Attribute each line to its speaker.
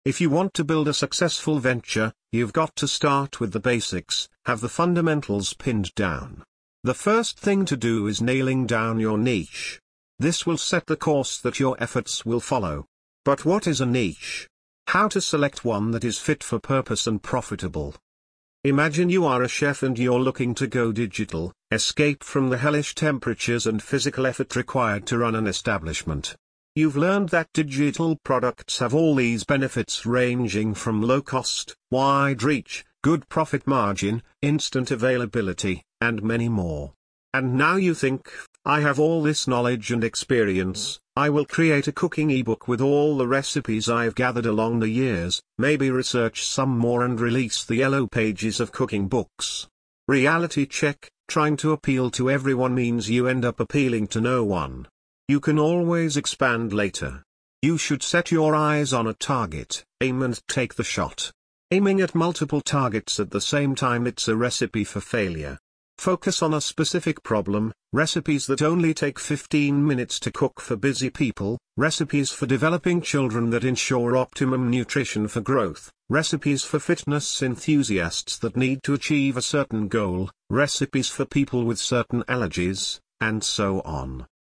Speaker 1: If you want to build a successful venture, you've got to start with the basics, have the fundamentals pinned down. The first thing to do is nailing down your niche. This will set the course that your efforts will follow. But what is a niche? How to select one that is fit for purpose and profitable? Imagine you are a chef and you're looking to go digital, escape from the hellish temperatures and physical effort required to run an establishment. You've learned that digital products have all these benefits ranging from low cost, wide reach, good profit margin, instant availability, and many more. And now you think, I have all this knowledge and experience, I will create a cooking ebook with all the recipes I've gathered along the years, maybe research some more and release the yellow pages of cooking books. Reality check, trying to appeal to everyone means you end up appealing to no one. You can always expand later. You should set your eyes on a target, aim and take the shot. Aiming at multiple targets at the same time, it's a recipe for failure. Focus on a specific problem, recipes that only take 15 minutes to cook for busy people, recipes for developing children that ensure optimum nutrition for growth, recipes for fitness enthusiasts that need to achieve a certain goal, recipes for people with certain allergies, and so on.